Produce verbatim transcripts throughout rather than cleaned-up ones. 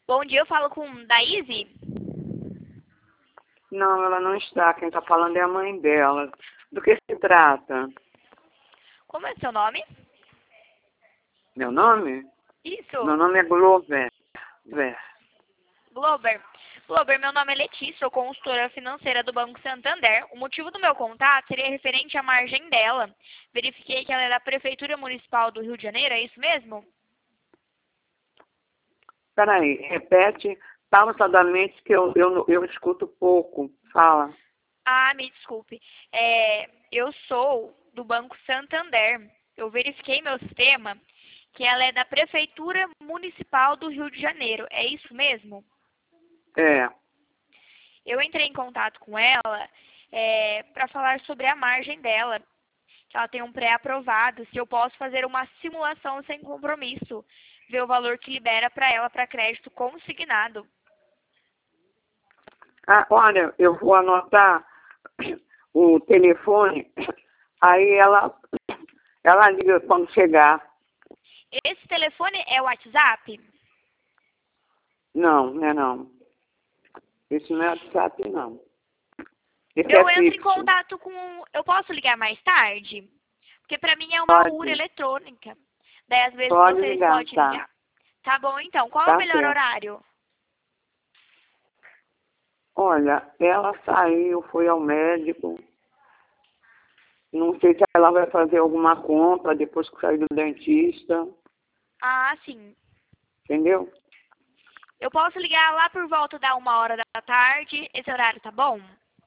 Bom dia, eu falo com Daíse? Não, ela não está. Quem está falando é a mãe dela. Do que se trata? Como é seu nome? Meu nome? Isso, Meu nome é Glover. Ver. Glober. Glober, meu nome é Letícia, sou consultora financeira do Banco Santander. O motivo do meu contato seria referente à margem dela. Verifiquei que ela é da Prefeitura Municipal do Rio de Janeiro, é isso mesmo? Peraí, repete pausadamente que eu, eu, eu escuto pouco. Fala. Ah, me desculpe. É, eu sou do Banco Santander. Eu verifiquei meu sistema que ela é da Prefeitura Municipal do Rio de Janeiro, é isso mesmo? É. Eu entrei em contato com ela é, para falar sobre a margem dela, que ela tem um pré-aprovado, se eu posso fazer uma simulação sem compromisso, ver o valor que libera para ela para crédito consignado. Ah, olha, eu vou anotar o telefone, aí ela, ela liga quando chegar. Esse telefone é o WhatsApp? Não, não é não. Isso não é WhatsApp, não. Esse Eu é entro em fixo. contato com... Eu posso ligar mais tarde? Porque para mim é uma U R Pode, eletrônica. Daí às vezes pode vocês ligar, podem tá. ligar. Tá bom, então. Qual é o Tá melhor certo. horário? Olha, ela saiu, foi ao médico. Não sei se ela vai fazer alguma compra depois que sair do dentista. Ah, sim. Entendeu? Eu posso ligar lá por volta da uma hora da tarde. Esse horário tá bom?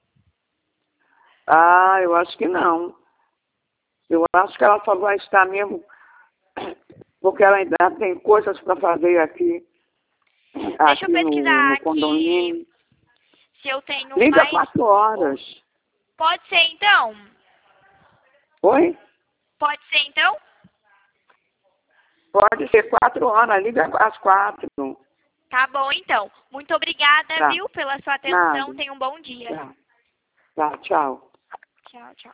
Ah, eu acho que não. Eu acho que ela só vai estar mesmo porque ela ainda tem coisas para fazer aqui, Deixa eu aqui no, pesquisar no aqui condomínio. se eu tenho Liga mais... quatro horas. Pode ser então? Oi? Pode ser então? Pode ser quatro horas, liga às quatro. Tá bom então. Muito obrigada, Tá. viu, pela sua atenção. Nada. Tenha um bom dia. Tá. Tá, tchau. Tchau, tchau.